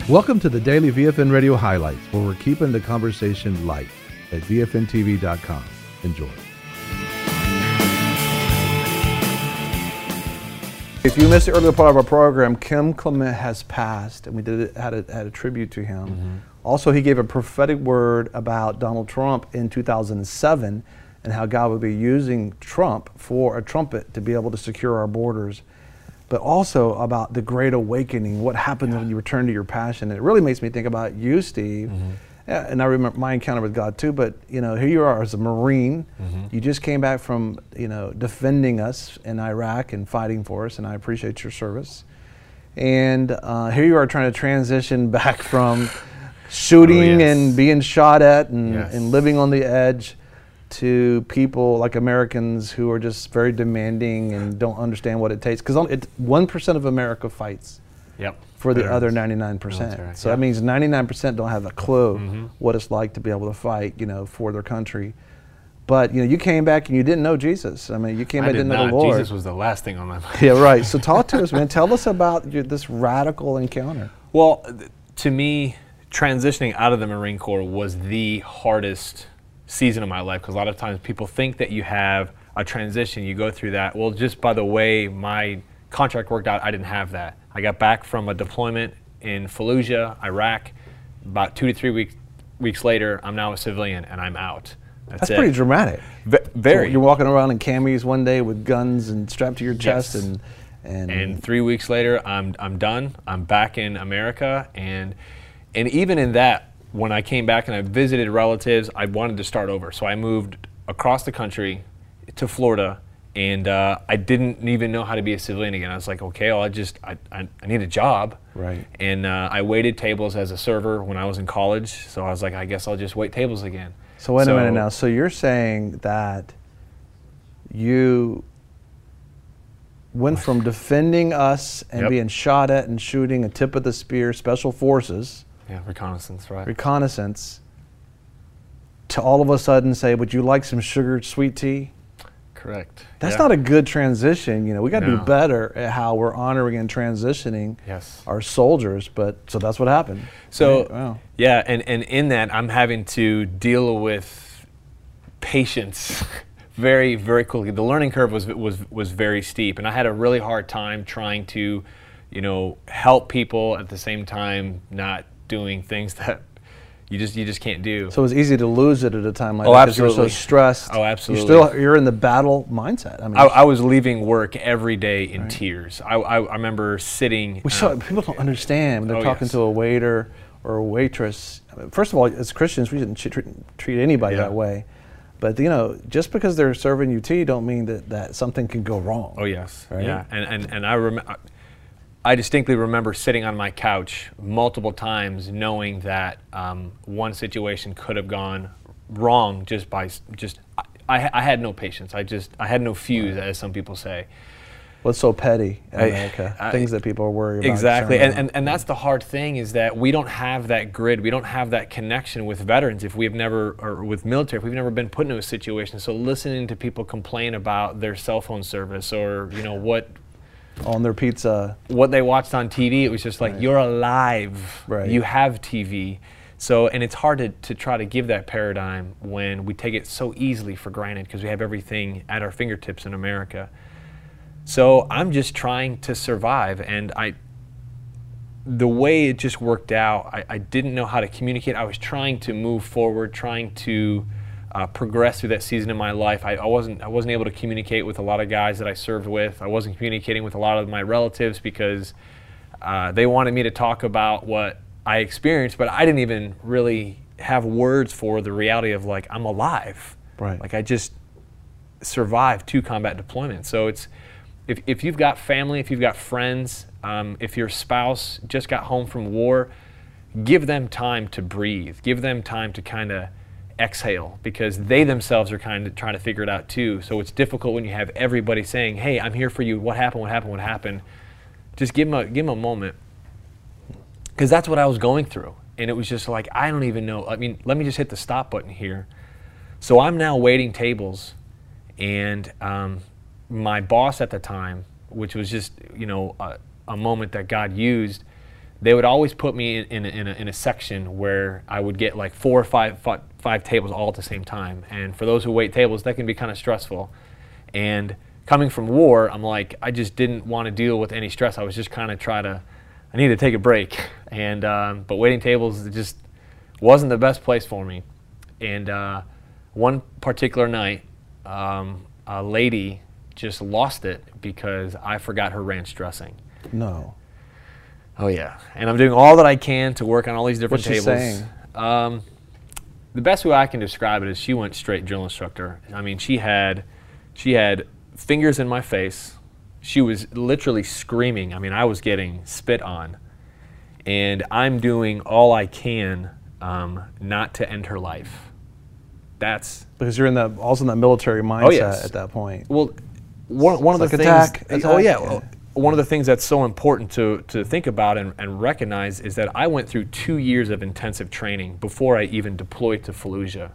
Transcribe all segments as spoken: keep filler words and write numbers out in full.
Welcome to the Daily V F N Radio Highlights, where we're keeping the conversation light at V F N T V dot com. Enjoy. If you missed the earlier part of our program, Kim Clement has passed, and we did it, had, a, had a tribute to him. Mm-hmm. Also, he gave a prophetic word about Donald Trump in two thousand seven and how God would be using Trump for a trumpet to be able to secure our borders, but also about the Great Awakening, what happens yeah. when you return to your passion. And it really makes me think about you, Steve. Mm-hmm. Yeah, and I remember my encounter with God too, but you know, here you are as a Marine. Mm-hmm. You just came back from, you know, defending us in Iraq and fighting for us, and I appreciate your service. And uh, here you are trying to transition back from shooting oh, yes. and being shot at and, yes. and living on the edge to people like Americans who are just very demanding and don't understand what it takes. Because one percent of America fights. Yep. For the other ninety-nine percent. Military. So yep. that means ninety-nine percent don't have a clue mm-hmm. what it's like to be able to fight, you know, for their country. But, you know, you came back and you didn't know Jesus. I mean, you came back and didn't know the Lord. Jesus was the last thing on my mind. Yeah, right. So talk to us, man. Tell us about your, this radical encounter. Well, th- to me, transitioning out of the Marine Corps was the hardest season of my life, because a lot of times people think that you have a transition, you go through that. Well, just by the way my contract worked out, I didn't have that. I got back from a deployment in Fallujah, Iraq. About two to three weeks weeks later, I'm now a civilian and I'm out. That's, That's it. pretty dramatic. V- very. So you're walking around in camis one day with guns and strapped to your chest, yes. and, and and three weeks later, I'm I'm done. I'm back in America, and and even in that, when I came back and I visited relatives, I wanted to start over. So I moved across the country to Florida. And uh, I didn't even know how to be a civilian again. I was like, okay, well, I just, I, I, I need a job. Right. And uh, I waited tables as a server when I was in college. So I was like, I guess I'll just wait tables again. So wait so, a minute now. So you're saying that you went from defending us and yep. being shot at and shooting a tip of the spear, special forces. Yeah, reconnaissance, right. Reconnaissance, to all of a sudden say, would you like some sugared sweet tea? Correct. That's yeah. not a good transition. You know, we got to no. do better at how we're honoring and transitioning yes. our soldiers. But so that's what happened. So right? wow. yeah, and, and in that, I'm having to deal with patience very, very quickly. The learning curve was was was very steep, and I had a really hard time trying to, you know, help people at the same time not doing things that You just you just can't do. So it was easy to lose it at a time like oh, that because absolutely. you're so stressed. Oh, absolutely. You're still you're in the battle mindset. I mean, I, I was leaving work every day in right. tears. I, I I remember sitting. We saw, people don't understand when they're oh, talking yes. to a waiter or a waitress. I mean, first of all, as Christians, we shouldn't treat, treat anybody yeah. that way. But you know, just because they're serving you tea, don't mean that, that something can go wrong. Oh yes, right? yeah. And and and I remember. I distinctly remember sitting on my couch multiple times, knowing that um, one situation could have gone wrong just by just. I, I had no patience. I just I had no fuse, right. as some people say. What's so petty in I, America? I, Things that people are worried about. Exactly, and, and and that's the hard thing, is that we don't have that grid. We don't have that connection with veterans if we've never, or with military, if we've never been put into a situation. So listening to people complain about their cell phone service, or you know what. On their pizza. What they watched on T V, it was just like, right. you're alive, right. you have T V. So, and it's hard to, to try to give that paradigm when we take it so easily for granted because we have everything at our fingertips in America. So I'm just trying to survive, and I, the way it just worked out, I, I didn't know how to communicate. I was trying to move forward, trying to Uh, progress through that season in my life. I, I wasn't I wasn't able to communicate with a lot of guys that I served with. I wasn't communicating with a lot of my relatives because uh, they wanted me to talk about what I experienced, but I didn't even really have words for the reality of, like, I'm alive. Right. Like, I just survived two combat deployments. So it's if if you've got family, if you've got friends, um, if your spouse just got home from war, give them time to breathe. Give them time to kind of exhale, because they themselves are kind of trying to figure it out too. So it's difficult when you have everybody saying, hey, I'm here for you, what happened, what happened, what happened. Just give them a, give them a moment, because that's what I was going through. And it was just like, I don't even know. I mean, let me just hit the stop button here. So I'm now waiting tables, and um, my boss at the time, which was just, you know, a, a moment that God used, they would always put me in, in, a, in, a, in a section where I would get like four or five, five, five tables all at the same time. And for those who wait tables, that can be kind of stressful. And coming from war, I'm like, I just didn't want to deal with any stress. I was just kind of trying to, I needed to take a break. And um, but waiting tables, it just wasn't the best place for me. And uh, one particular night, um, a lady just lost it because I forgot her ranch dressing. No. Oh yeah, and I'm doing all that I can to work on all these different What's she tables. saying? Um, the best way I can describe it is she went straight drill instructor. I mean, she had, she had fingers in my face. She was literally screaming. I mean, I was getting spit on, and I'm doing all I can um, not to end her life. That's because you're in that also in that military mindset oh, yes. at that point. Well, one one of like the things. attack, attack, oh yeah. yeah. One of the things that's so important to, to think about and, and recognize is that I went through two years of intensive training before I even deployed to Fallujah.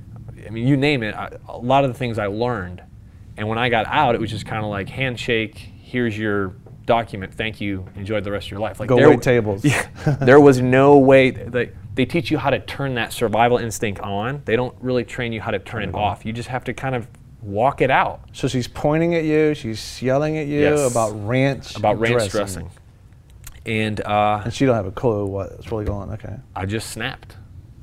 I mean, you name it, I, a lot of the things I learned. And when I got out, it was just kind of like handshake, here's your document, thank you, enjoy the rest of your life. Like Go there, wait tables. Yeah, there was no way, they, they teach you how to turn that survival instinct on. They don't really train you how to turn it off. You just have to kind of walk it out. So she's pointing at you, she's yelling at you Yes. about ranch About ranch dressing. dressing. And, uh, And she don't have a clue what's really going on. Okay. I just snapped.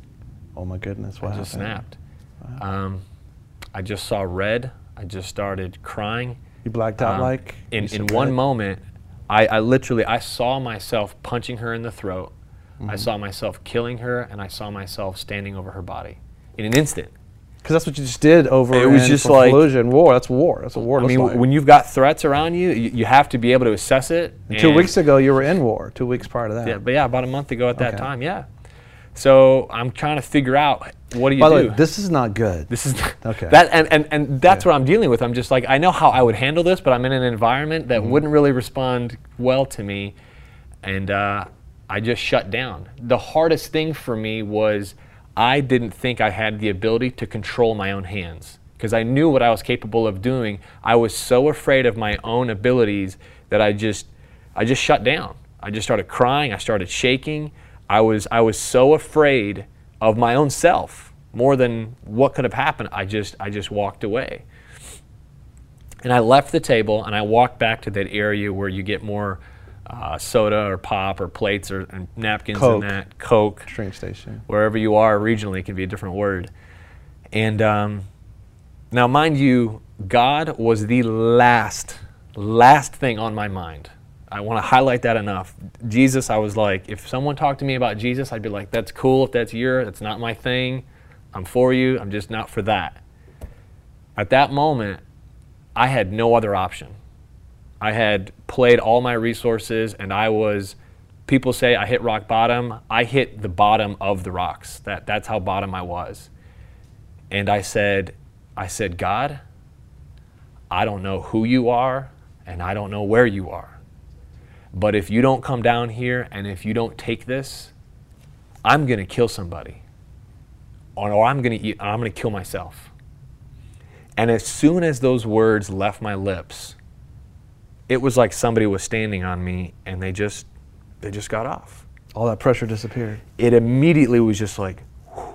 Oh my goodness, what I just happened? snapped. Um, I just saw red. I just started crying. You blacked out Um, like? in You in said one that? moment, I, I literally I saw myself punching her in the throat. Mm-hmm. I saw myself killing her, and I saw myself standing over her body in an instant. Because that's what you just did over It was in just like- Fallujah and war. That's war. That's what war I looks mean, like. when you've got threats around you, you, you have to be able to assess it. And two and- weeks ago, you were in war. Two weeks prior to that. Yeah, but yeah, about a month ago at that Okay. time, yeah. So I'm trying to figure out what do you By do. the way, this is not good. This is Okay. that, and, and, and that's Yeah. what I'm dealing with. I'm just like, I know how I would handle this, but I'm in an environment that Mm-hmm. wouldn't really respond well to me, and uh, I just shut down. The hardest thing for me was I didn't think I had the ability to control my own hands because I knew what I was capable of doing. I was so afraid of my own abilities that I just, I just shut down. I just started crying. I started shaking. I was, I was so afraid of my own self more than what could have happened. I just, I just walked away. And I left the table and I walked back to that area where you get more uh, soda or pop or plates or and napkins Coke. and that, Coke. Train station. Wherever you are regionally, it can be a different word. And um, now, mind you, God was the last, last thing on my mind. I want to highlight that enough. Jesus, I was like, if someone talked to me about Jesus, I'd be like, that's cool if that's your, that's not my thing. I'm for you, I'm just not for that. At that moment, I had no other option. I had played all my resources and I was, people say I hit rock bottom. I hit the bottom of the rocks. That, that's how bottom I was. And I said, I said, God, I don't know who you are and I don't know where you are. But if you don't come down here and if you don't take this, I'm going to kill somebody. Or, or I'm going to eat, I'm going to kill myself. And as soon as those words left my lips, it was like somebody was standing on me and they just, they just got off. All that pressure disappeared. It immediately was just like, whew.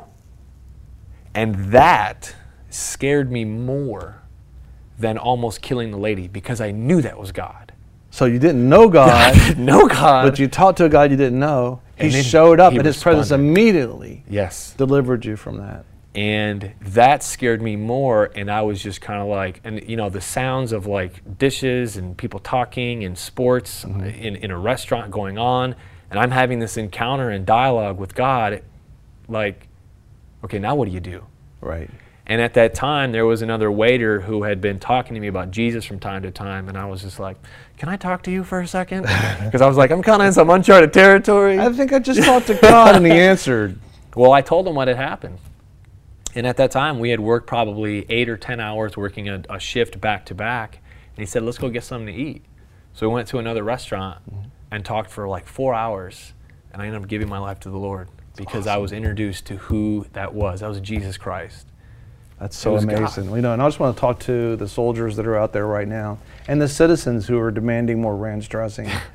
And that scared me more than almost killing the lady because I knew that was God. So you didn't know God, no God. but you talked to a God you didn't know. He And then showed up he and his presence responded. immediately Yes. delivered you from that. And that scared me more, and I was just kind of like, and you know, the sounds of like dishes and people talking and sports Mm-hmm. in, in a restaurant going on, and I'm having this encounter and dialogue with God, like, okay, now what do you do? Right. And at that time, there was another waiter who had been talking to me about Jesus from time to time, and I was just like, can I talk to you for a second? Because I was like, I'm kind of in some uncharted territory. I think I just talked to God and he answered. Well, I told him what had happened. And at that time, we had worked probably eight or ten hours working a, a shift back to back. And he said, let's go get something to eat. So we went to another restaurant mm-hmm. and talked for like four hours. And I ended up giving my life to the Lord because awesome. I was introduced to who that was. That was Jesus Christ. That's so amazing. You know, and I just want to talk to the soldiers that are out there right now and the citizens who are demanding more ranch dressing.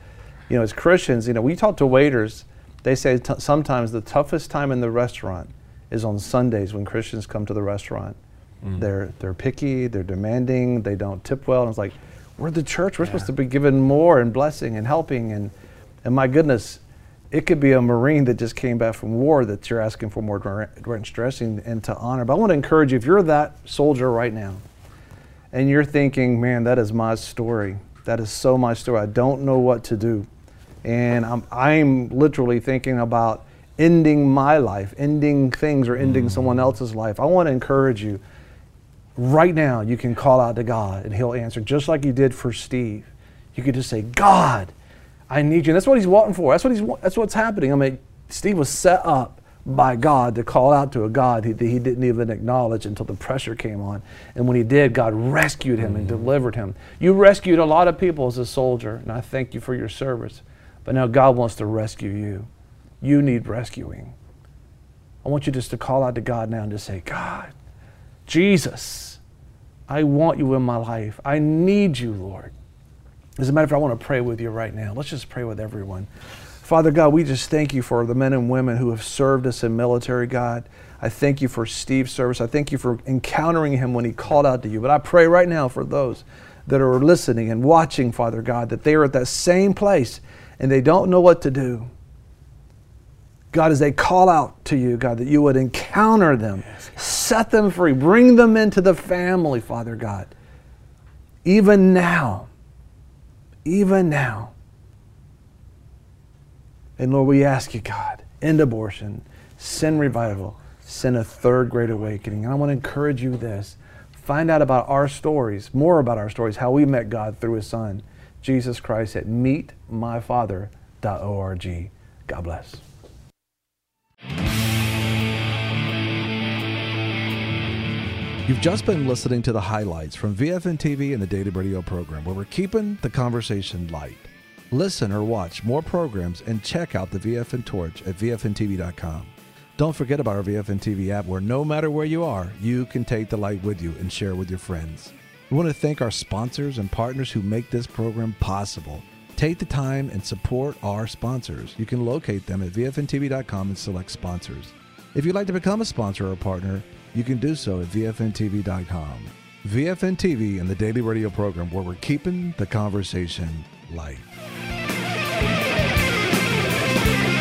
You know, as Christians, you know, we talk to waiters, they say t- sometimes the toughest time in the restaurant is on Sundays when Christians come to the restaurant. Mm. They're they're picky, they're demanding, they don't tip well. And it's like, we're the church, we're yeah. supposed to be giving more and blessing and helping. And, and my goodness, it could be a Marine that just came back from war that you're asking for more ranch dressing and to honor. But I want to encourage you, if you're that soldier right now, and you're thinking, man, that is my story. That is so my story. I don't know what to do. And I'm, I'm literally thinking about ending my life, ending things, or ending mm. someone else's life. I want to encourage you. Right now, you can call out to God and He'll answer, just like you did for Steve. You could just say, God, I need you. And that's what he's wanting for. That's what he's. That's what's happening. I mean, Steve was set up by God to call out to a God he, he didn't even acknowledge until the pressure came on. And when he did, God rescued him mm-hmm. and delivered him. You rescued a lot of people as a soldier, and I thank you for your service. But now God wants to rescue you. You need rescuing. I want you just to call out to God now and just say, God, Jesus, I want you in my life. I need you, Lord. As a matter of fact, I want to pray with you right now. Let's just pray with everyone. Father God, we just thank you for the men and women who have served us in military, God. I thank you for Steve's service. I thank you for encountering him when he called out to you. But I pray right now for those that are listening and watching, Father God, that they are at that same place and they don't know what to do. God, as they call out to you, God, that you would encounter them, set them free, bring them into the family, Father God. Even now, even now. And Lord, we ask you, God, end abortion, send revival, send a third great awakening. And I want to encourage you this. Find out about our stories, more about our stories, how we met God through His Son, Jesus Christ, at meet my father dot org. God bless. You've just been listening to the highlights from V F N T V and the Daily Radio program, where we're keeping the conversation light. Listen or watch more programs and check out the V F N Torch at V F N T V dot com. Don't forget about our V F N T V app, where no matter where you are, you can take the light with you and share with your friends. We want to thank our sponsors and partners who make this program possible. Take the time and support our sponsors. You can locate them at V F N T V dot com and select sponsors. If you'd like to become a sponsor or a partner, you can do so at V F N T V dot com. V F N T V and the Daily Radio program, where we're keeping the conversation light.